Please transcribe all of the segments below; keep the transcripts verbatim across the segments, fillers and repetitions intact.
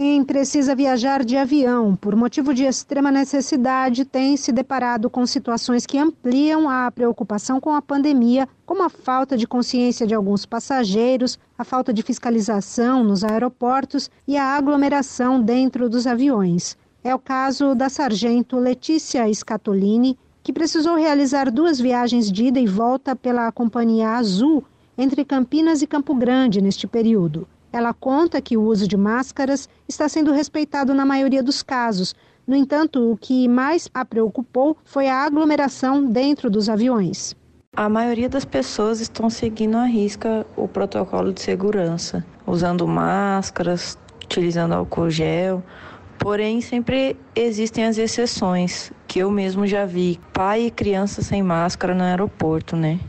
Quem precisa viajar de avião por motivo de extrema necessidade tem se deparado com situações que ampliam a preocupação com a pandemia, como a falta de consciência de alguns passageiros, a falta de fiscalização nos aeroportos e a aglomeração dentro dos aviões. É o caso da sargento Letícia Scatolini, que precisou realizar duas viagens de ida e volta pela companhia Azul entre Campinas e Campo Grande neste período. Ela conta que o uso de máscaras está sendo respeitado na maioria dos casos. No entanto, o que mais a preocupou foi a aglomeração dentro dos aviões. A maioria das pessoas estão seguindo à risca o protocolo de segurança, usando máscaras, utilizando álcool gel. Porém, sempre existem as exceções, que eu mesmo já vi, pai e criança sem máscara no aeroporto, né?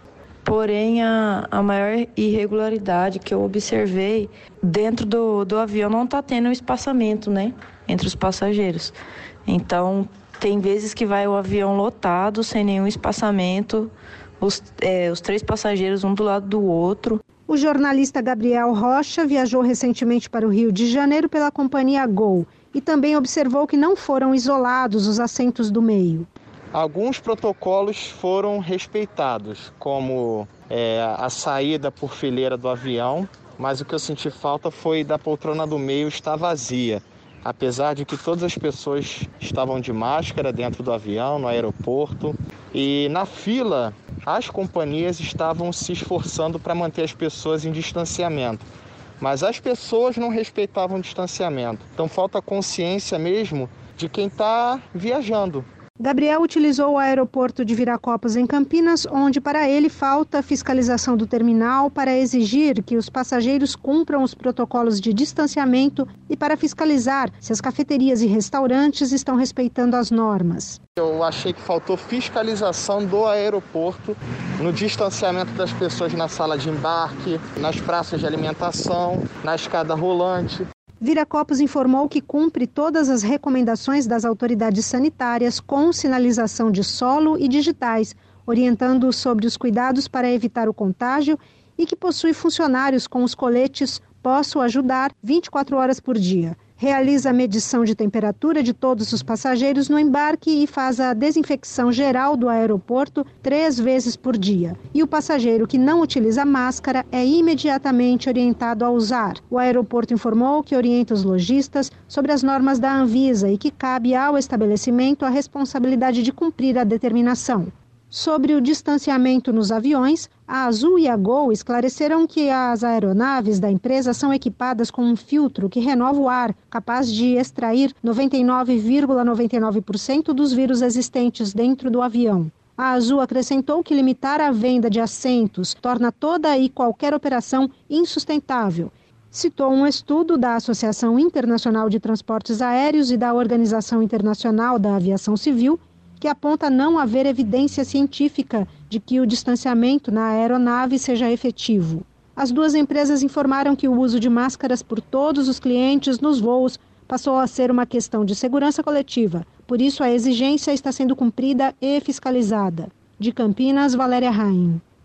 Porém, a, a maior irregularidade que eu observei dentro do, do avião não está tendo espaçamento, né, entre os passageiros. Então, tem vezes que vai o avião lotado, sem nenhum espaçamento, os, é, os três passageiros um do lado do outro. O jornalista Gabriel Rocha viajou recentemente para o Rio de Janeiro pela companhia Gol e também observou que não foram isolados os assentos do meio. Alguns protocolos foram respeitados, como é, a saída por fileira do avião, mas o que eu senti falta foi da poltrona do meio estar vazia, apesar de que todas as pessoas estavam de máscara dentro do avião, no aeroporto, e na fila as companhias estavam se esforçando para manter as pessoas em distanciamento, mas as pessoas não respeitavam o distanciamento, então falta consciência mesmo de quem está viajando. Gabriel utilizou o aeroporto de Viracopos, em Campinas, onde para ele falta fiscalização do terminal para exigir que os passageiros cumpram os protocolos de distanciamento e para fiscalizar se as cafeterias e restaurantes estão respeitando as normas. Eu achei que faltou fiscalização do aeroporto no distanciamento das pessoas na sala de embarque, nas praças de alimentação, na escada rolante. Viracopos informou que cumpre todas as recomendações das autoridades sanitárias com sinalização de solo e digitais, orientando sobre os cuidados para evitar o contágio e que possui funcionários com os coletes Posso Ajudar vinte e quatro horas por dia. Realiza a medição de temperatura de todos os passageiros no embarque e faz a desinfecção geral do aeroporto três vezes por dia. E o passageiro que não utiliza máscara é imediatamente orientado a usar. O aeroporto informou que orienta os lojistas sobre as normas da Anvisa e que cabe ao estabelecimento a responsabilidade de cumprir a determinação. Sobre o distanciamento nos aviões, a Azul e a Gol esclareceram que as aeronaves da empresa são equipadas com um filtro que renova o ar, capaz de extrair noventa e nove vírgula noventa e nove por cento dos vírus existentes dentro do avião. A Azul acrescentou que limitar a venda de assentos torna toda e qualquer operação insustentável. Citou um estudo da Associação Internacional de Transportes Aéreos e da Organização Internacional da Aviação Civil, que aponta não haver evidência científica de que o distanciamento na aeronave seja efetivo. As duas empresas informaram que o uso de máscaras por todos os clientes nos voos passou a ser uma questão de segurança coletiva. Por isso, a exigência está sendo cumprida e fiscalizada. De Campinas, Valéria Raim.